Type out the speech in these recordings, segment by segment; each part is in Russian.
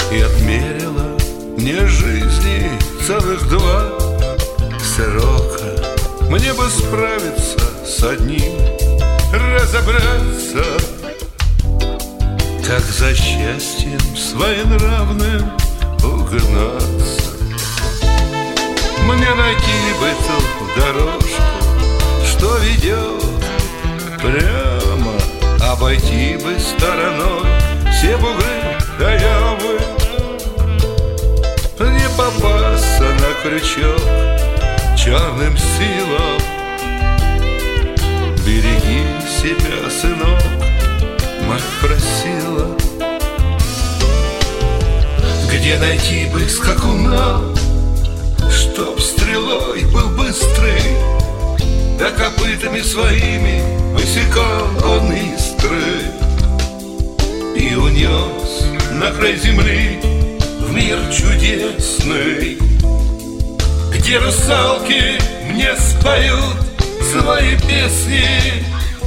И отмерила мне жизни целых 2 срока. Мне бы справиться с одним, разобраться, как за счастьем своенравным угнаться. Мне найти бы ту дорожку, что ведет прямо, обойти бы стороной все бугры да ямы, не попасться на крючок черным силам. Береги себя, сынок, мать просила. Где найти бы скакуна, чтоб стрелой был быстрый, да копытами своими высекал он искры и унес на край земли в мир чудесный, где русалки мне споют свои песни.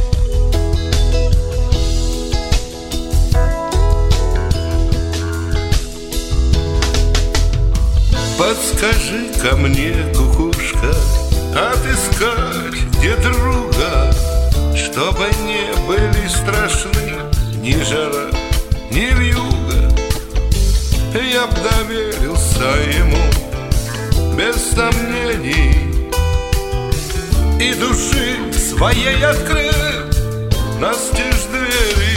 Подскажи-ка мне, кукушка, отыскать где друга, чтобы не были страшны ни жара, ни вьюга. Я б доверился ему без сомнений и души своей открыл настежь двери.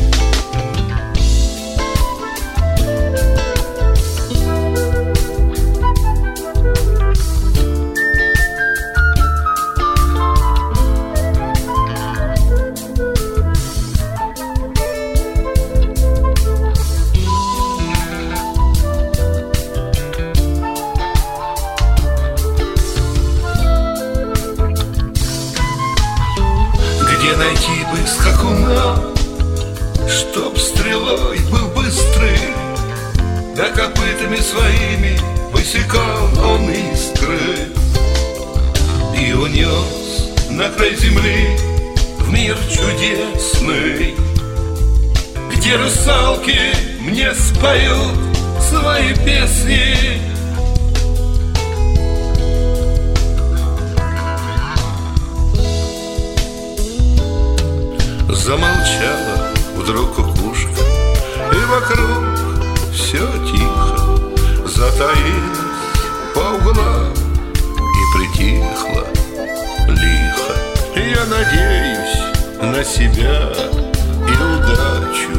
Где найти бы скакуна, чтоб стрелой был быстрый, да копытами своими высекал он искры и унес на край земли в мир чудесный, где русалки мне споют свои песни. Замолчала вдруг кукушка, и вокруг все тихо, затаилась по углам и притихла лихо. Я надеюсь на себя и удачу,